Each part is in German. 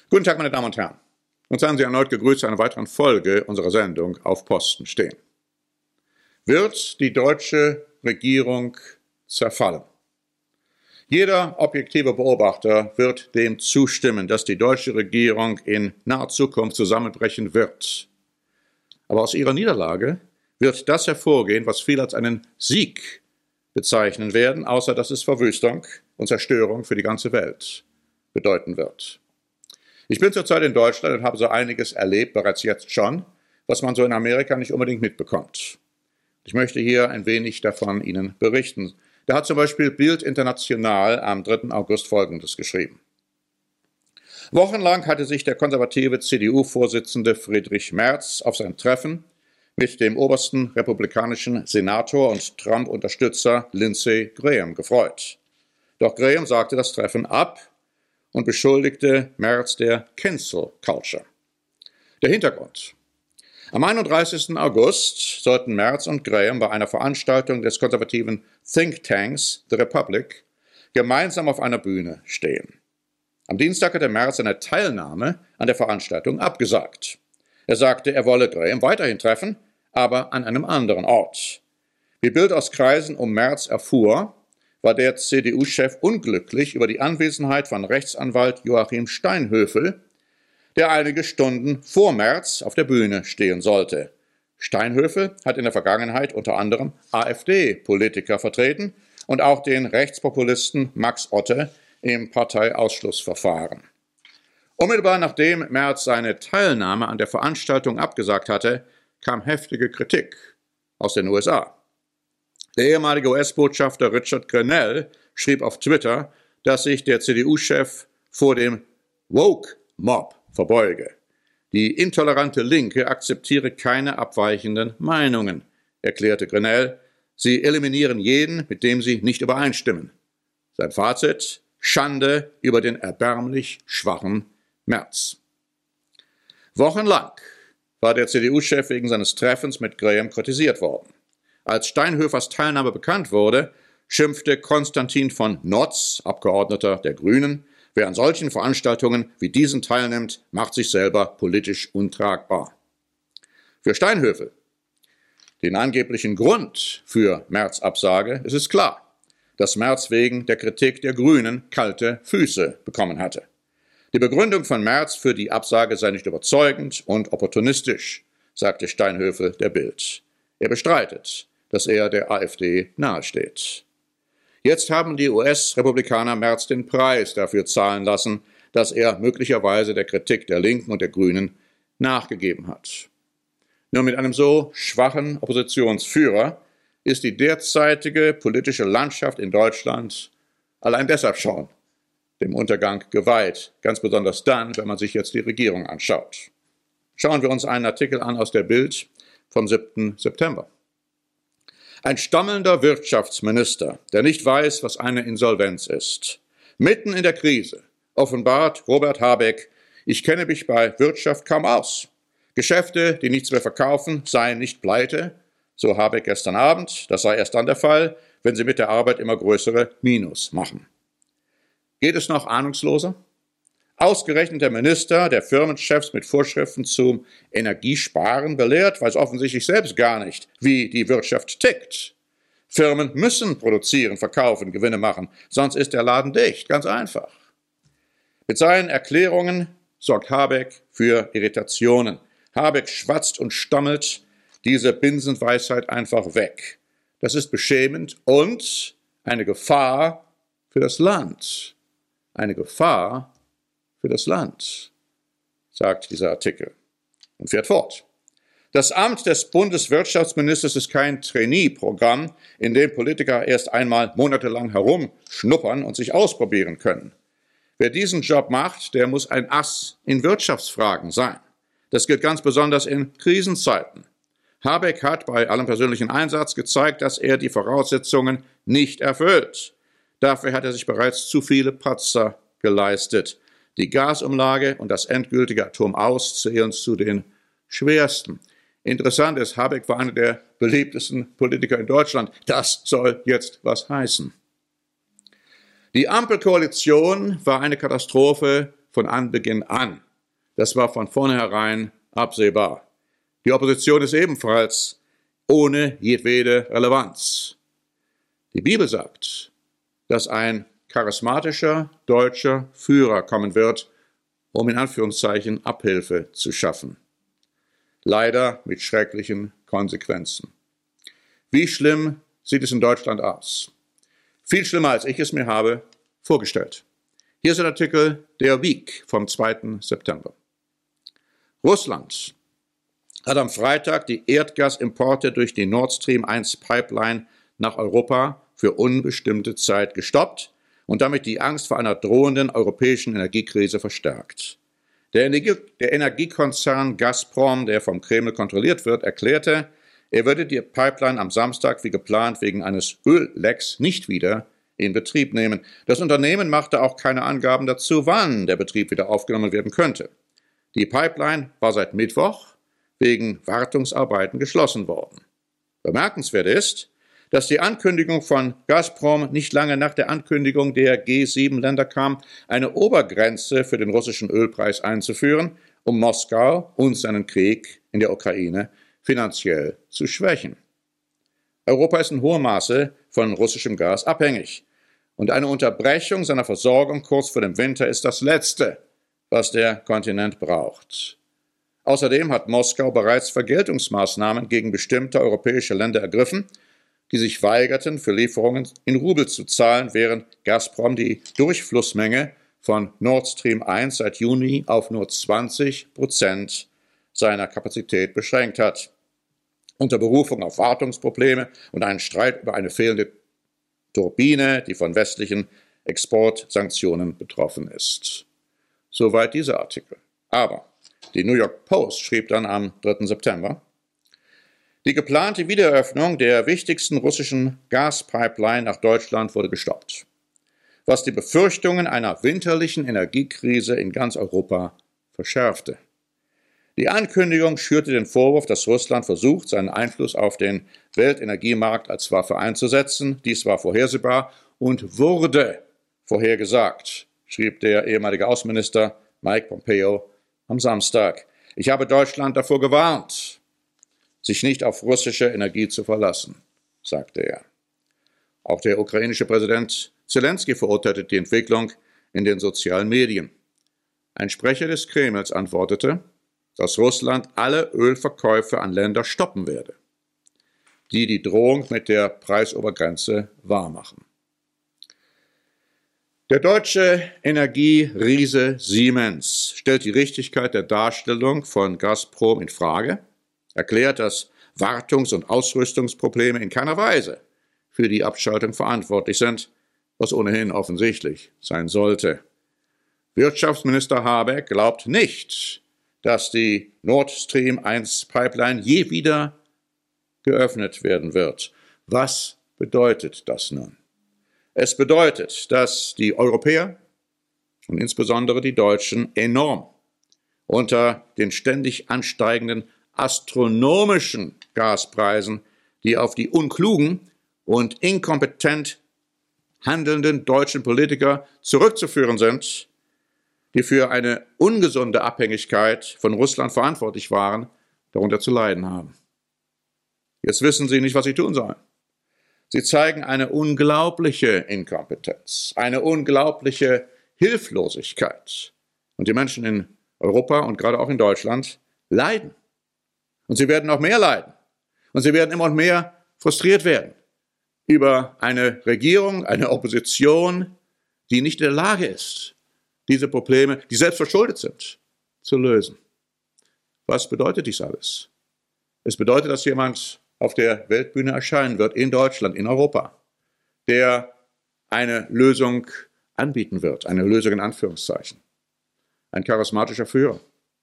Guten Tag, meine Damen und Herren. Und seien Sie erneut gegrüßt zu einer weiteren Folge unserer Sendung Auf Posten stehen. Wird die deutsche Regierung zerfallen? Jeder objektive Beobachter wird dem zustimmen, dass die deutsche Regierung in naher Zukunft zusammenbrechen wird. Aber aus ihrer Niederlage wird das hervorgehen, was viele als einen Sieg bezeichnen werden, außer dass es Verwüstung und Zerstörung für die ganze Welt bedeuten wird. Ich bin zurzeit in Deutschland und habe so einiges erlebt, bereits jetzt schon, was man so in Amerika nicht unbedingt mitbekommt. Ich möchte hier ein wenig davon Ihnen berichten. Da hat zum Beispiel Bild International am 3. August Folgendes geschrieben. Wochenlang hatte sich der konservative CDU-Vorsitzende Friedrich Merz auf sein Treffen mit dem obersten republikanischen Senator und Trump-Unterstützer Lindsey Graham gefreut. Doch Graham sagte das Treffen ab und beschuldigte Merz der Cancel Culture. Der Hintergrund. Am 31. August sollten Merz und Graham bei einer Veranstaltung des konservativen Thinktanks The Republic gemeinsam auf einer Bühne stehen. Am Dienstag hatte Merz seine Teilnahme an der Veranstaltung abgesagt. Er sagte, er wolle Graham weiterhin treffen, aber an einem anderen Ort. Wie Bild aus Kreisen um Merz erfuhr, war der CDU-Chef unglücklich über die Anwesenheit von Rechtsanwalt Joachim Steinhöfel, der einige Stunden vor Merz auf der Bühne stehen sollte. Steinhöfel hat in der Vergangenheit unter anderem AfD-Politiker vertreten und auch den Rechtspopulisten Max Otte im Parteiausschlussverfahren. Unmittelbar nachdem Merz seine Teilnahme an der Veranstaltung abgesagt hatte, kam heftige Kritik aus den USA. Der ehemalige US-Botschafter Richard Grenell schrieb auf Twitter, dass sich der CDU-Chef vor dem Woke-Mob verbeuge. Die intolerante Linke akzeptiere keine abweichenden Meinungen, erklärte Grenell. Sie eliminieren jeden, mit dem sie nicht übereinstimmen. Sein Fazit: Schande über den erbärmlich schwachen Merz. Wochenlang war der CDU-Chef wegen seines Treffens mit Graham kritisiert worden. Als Steinhöfers Teilnahme bekannt wurde, schimpfte Konstantin von Notz, Abgeordneter der Grünen, wer an solchen Veranstaltungen wie diesen teilnimmt, macht sich selber politisch untragbar. Für Steinhöfel, den angeblichen Grund für Merz' Absage, ist es klar, dass Merz wegen der Kritik der Grünen kalte Füße bekommen hatte. Die Begründung von Merz für die Absage sei nicht überzeugend und opportunistisch, sagte Steinhöfel der Bild. Er bestreitet, dass er der AfD nahesteht. Jetzt haben die US-Republikaner Merz den Preis dafür zahlen lassen, dass er möglicherweise der Kritik der Linken und der Grünen nachgegeben hat. Nur mit einem so schwachen Oppositionsführer ist die derzeitige politische Landschaft in Deutschland allein deshalb schon dem Untergang geweiht, ganz besonders dann, wenn man sich jetzt die Regierung anschaut. Schauen wir uns einen Artikel an aus der Bild vom 7. September. Ein stammelnder Wirtschaftsminister, der nicht weiß, was eine Insolvenz ist. Mitten in der Krise offenbart Robert Habeck, ich kenne mich bei Wirtschaft kaum aus. Geschäfte, die nichts mehr verkaufen, seien nicht pleite, so Habeck gestern Abend. Das sei erst dann der Fall, wenn sie mit der Arbeit immer größere Minus machen. Geht es noch ahnungsloser? Ausgerechnet der Minister, der Firmenchefs mit Vorschriften zum Energiesparen belehrt, weiß offensichtlich selbst gar nicht, wie die Wirtschaft tickt. Firmen müssen produzieren, verkaufen, Gewinne machen, sonst ist der Laden dicht, ganz einfach. Mit seinen Erklärungen sorgt Habeck für Irritationen. Habeck schwatzt und stammelt diese Binsenweisheit einfach weg. Das ist beschämend und eine Gefahr für das Land. Eine Gefahr für das Land, sagt dieser Artikel und fährt fort. Das Amt des Bundeswirtschaftsministers ist kein Trainee-Programm, in dem Politiker erst einmal monatelang herumschnuppern und sich ausprobieren können. Wer diesen Job macht, der muss ein Ass in Wirtschaftsfragen sein. Das gilt ganz besonders in Krisenzeiten. Habeck hat bei allem persönlichen Einsatz gezeigt, dass er die Voraussetzungen nicht erfüllt. Dafür hat er sich bereits zu viele Patzer geleistet. Die Gasumlage und das endgültige Atomaus zählen zu den schwersten. Interessant ist, Habeck war einer der beliebtesten Politiker in Deutschland. Das soll jetzt was heißen. Die Ampelkoalition war eine Katastrophe von Anbeginn an. Das war von vornherein absehbar. Die Opposition ist ebenfalls ohne jedwede Relevanz. Die Bibel sagt, dass ein charismatischer deutscher Führer kommen wird, um in Anführungszeichen Abhilfe zu schaffen. Leider mit schrecklichen Konsequenzen. Wie schlimm sieht es in Deutschland aus? Viel schlimmer, als ich es mir habe vorgestellt. Hier ist ein Artikel der Week vom 2. September. Russland hat am Freitag die Erdgasimporte durch die Nord Stream 1 Pipeline nach Europa für unbestimmte Zeit gestoppt und damit die Angst vor einer drohenden europäischen Energiekrise verstärkt. Der Energiekonzern Gazprom, der vom Kreml kontrolliert wird, erklärte, er würde die Pipeline am Samstag wie geplant wegen eines Öllecks nicht wieder in Betrieb nehmen. Das Unternehmen machte auch keine Angaben dazu, wann der Betrieb wieder aufgenommen werden könnte. Die Pipeline war seit Mittwoch wegen Wartungsarbeiten geschlossen worden. Bemerkenswert ist, dass die Ankündigung von Gazprom nicht lange nach der Ankündigung der G7-Länder kam, eine Obergrenze für den russischen Ölpreis einzuführen, um Moskau und seinen Krieg in der Ukraine finanziell zu schwächen. Europa ist in hohem Maße von russischem Gas abhängig. Und eine Unterbrechung seiner Versorgung kurz vor dem Winter ist das Letzte, was der Kontinent braucht. Außerdem hat Moskau bereits Vergeltungsmaßnahmen gegen bestimmte europäische Länder ergriffen, die sich weigerten, für Lieferungen in Rubel zu zahlen, während Gazprom die Durchflussmenge von Nord Stream 1 seit Juni auf nur 20% seiner Kapazität beschränkt hat. Unter Berufung auf Wartungsprobleme und einen Streit über eine fehlende Turbine, die von westlichen Exportsanktionen betroffen ist. Soweit dieser Artikel. Aber die New York Post schrieb dann am 3. September, die geplante Wiedereröffnung der wichtigsten russischen Gaspipeline nach Deutschland wurde gestoppt, was die Befürchtungen einer winterlichen Energiekrise in ganz Europa verschärfte. Die Ankündigung schürte den Vorwurf, dass Russland versucht, seinen Einfluss auf den Weltenergiemarkt als Waffe einzusetzen. Dies war vorhersehbar und wurde vorhergesagt, schrieb der ehemalige Außenminister Mike Pompeo am Samstag. Ich habe Deutschland davor gewarnt, sich nicht auf russische Energie zu verlassen, sagte er. Auch der ukrainische Präsident Zelensky verurteilte die Entwicklung in den sozialen Medien. Ein Sprecher des Kremls antwortete, dass Russland alle Ölverkäufe an Länder stoppen werde, die die Drohung mit der Preisobergrenze wahrmachen. Der deutsche Energieriese Siemens stellt die Richtigkeit der Darstellung von Gazprom in Frage, erklärt, dass Wartungs- und Ausrüstungsprobleme in keiner Weise für die Abschaltung verantwortlich sind, was ohnehin offensichtlich sein sollte. Wirtschaftsminister Habeck glaubt nicht, dass die Nord Stream 1 Pipeline je wieder geöffnet werden wird. Was bedeutet das nun? Es bedeutet, dass die Europäer und insbesondere die Deutschen enorm unter den ständig ansteigenden astronomischen Gaspreisen, die auf die unklugen und inkompetent handelnden deutschen Politiker zurückzuführen sind, die für eine ungesunde Abhängigkeit von Russland verantwortlich waren, darunter zu leiden haben. Jetzt wissen sie nicht, was sie tun sollen. Sie zeigen eine unglaubliche Inkompetenz, eine unglaubliche Hilflosigkeit. Und die Menschen in Europa und gerade auch in Deutschland leiden. Und sie werden noch mehr leiden. Und sie werden immer und mehr frustriert werden über eine Regierung, eine Opposition, die nicht in der Lage ist, diese Probleme, die selbst verschuldet sind, zu lösen. Was bedeutet dies alles? Es bedeutet, dass jemand auf der Weltbühne erscheinen wird, in Deutschland, in Europa, der eine Lösung anbieten wird, eine Lösung in Anführungszeichen. Ein charismatischer Führer.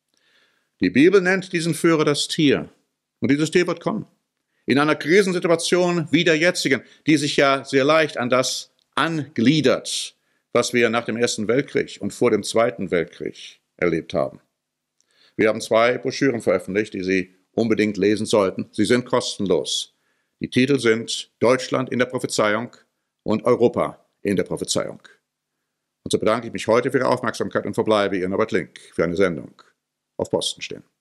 Die Bibel nennt diesen Führer das Tier. Und dieses Tier wird kommen. In einer Krisensituation wie der jetzigen, die sich ja sehr leicht an das angliedert, was wir nach dem Ersten Weltkrieg und vor dem Zweiten Weltkrieg erlebt haben. Wir haben 2 Broschüren veröffentlicht, die Sie unbedingt lesen sollten. Sie sind kostenlos. Die Titel sind Deutschland in der Prophezeiung und Europa in der Prophezeiung. Und so bedanke ich mich heute für Ihre Aufmerksamkeit und verbleibe Ihr Norbert Link für eine Sendung auf Posten stehen.